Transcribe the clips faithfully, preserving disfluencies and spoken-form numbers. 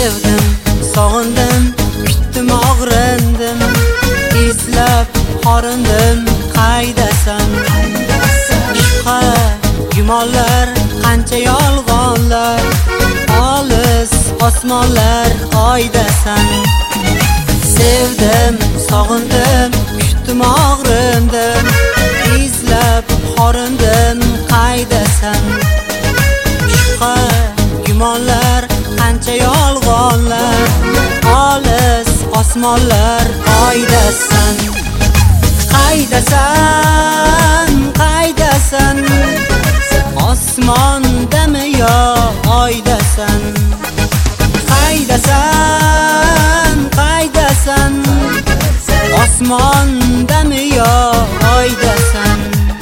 Sevdim, sog'indim, kutdim, og'rindim, izlab qorindim, qaydasan? Shubha, gumonlar, qancha yolg'onlar, olis osmonlar oydasan. Sevdim, sog'indim, kutdim, og'rindim, izlab qorindim, qaydasan? Shubha, gumonlar, qancha yolg'onlar, olis osmonlar oydasan. Qaydasan, qaydasan, osmondami yo oydasan? Qaydasan, qaydasan, osmondami yo oydasan?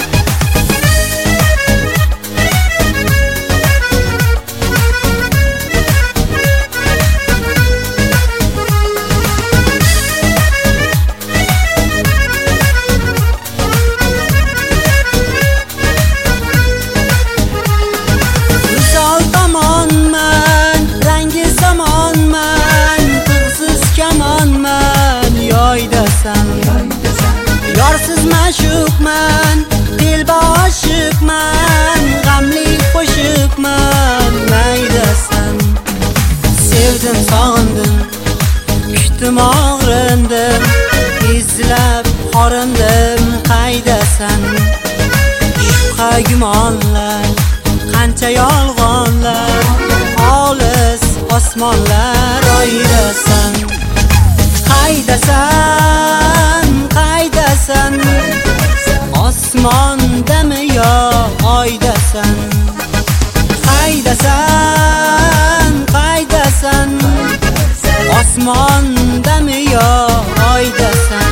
Yorsiz ma'shuqman, dilba oshiqman, g'amli qo'shiqman, maydasan. Sevdim, sog'indim, kutdim, og'rindim, izlab qorindim, qaydasan? Shubha, gumonlar, qancha yolg'onlar, olis osmonlar oydasan. Qaydasan, qaydasan, osmondami yo oydasan? Qaydasan, qaydasan, osmondami yo oydasan?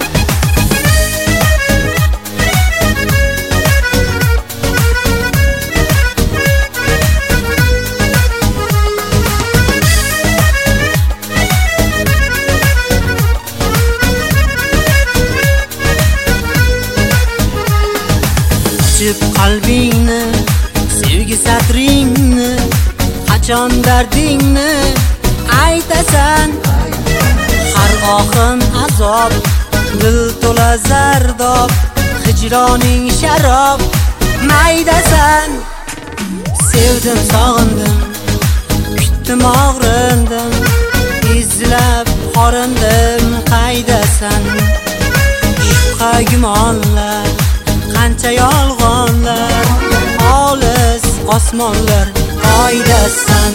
Qalbingni, sevgi satringni, qachon dardingni aytasan? Har oqim azob, dil to'la zardob, hijroning sharob, maydasan. Sevdim, sog'indim, kutdim, og'rindim, izlab qorindim, qaydasan? Shubha, gumonlar, qancha yolg'onlar, olis osmonlar oydasan.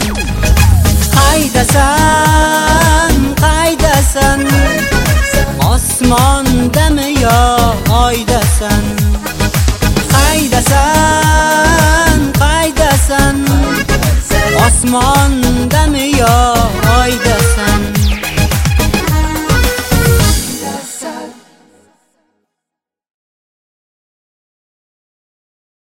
Qaydasan, qaydasan, osmondami yo oydasan? Qaydasan, qaydasan, osmondami yo